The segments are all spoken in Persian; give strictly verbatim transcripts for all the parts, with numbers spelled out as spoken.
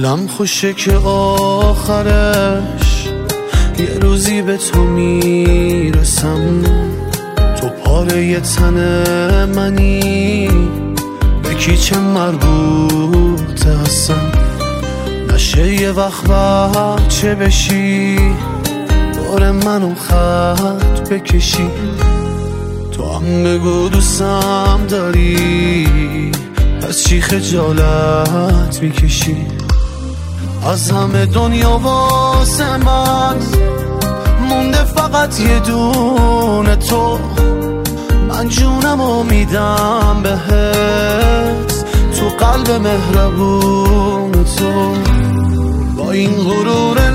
دلم خوشه که آخرش یه روزی به تو میرسم. تو پاره یه تن منی، به کی چه مربوطه هستم. نشه یه وقت بچه بشی، دور منو خط بکشی. تو هم بگو دوستم داری، پس چی خجالت میکشی؟ از همه دنیا واسه من مونده فقط یه دونه تو. من جونمو میدم بهت، تو قلب مهربون تو. با این غرور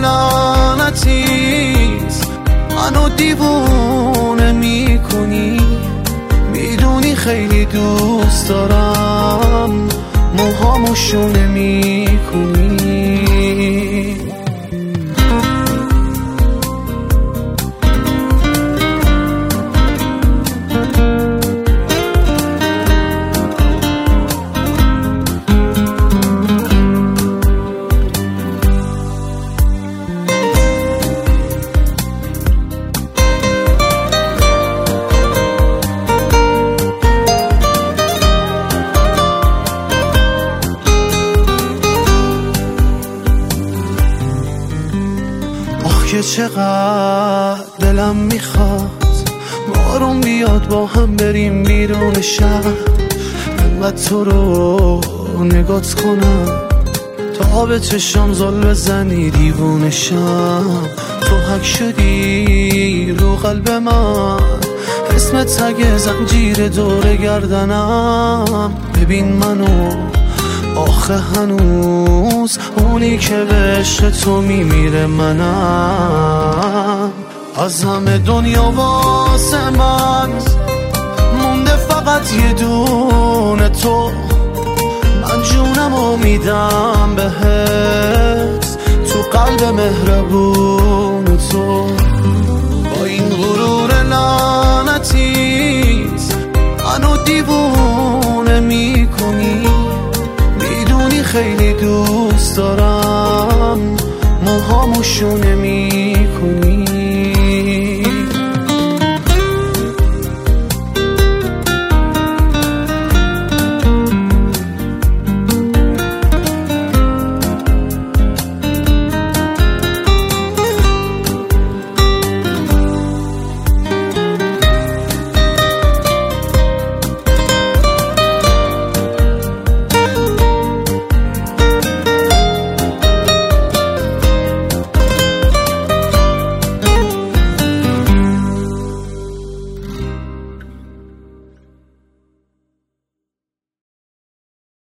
لعنتیت منو دیوونه میکنی. میدونی خیلی دوست دارم، موهامو شونه میکنی. که چقدر دلم میخواد بارون بیاد با هم بریم بیرون شهر. انقدر تو رو نگات کنم تا به چشام زل بزنی دیوونشم. تو حک شدی رو قلب من، اسم تگ زنجیر دور گردنم. ببین منو آخه هنوز اونی که به عشق تو میمیره منم. از همه دنیا واسه من مونده فقط یه دونه تو. من جونمو میدم بهت، تو قلب مهربون تو. با این غرور لعنتیت منو دیوونه میکنی. خیلی دوست دارم، موهامو شونه میکنی.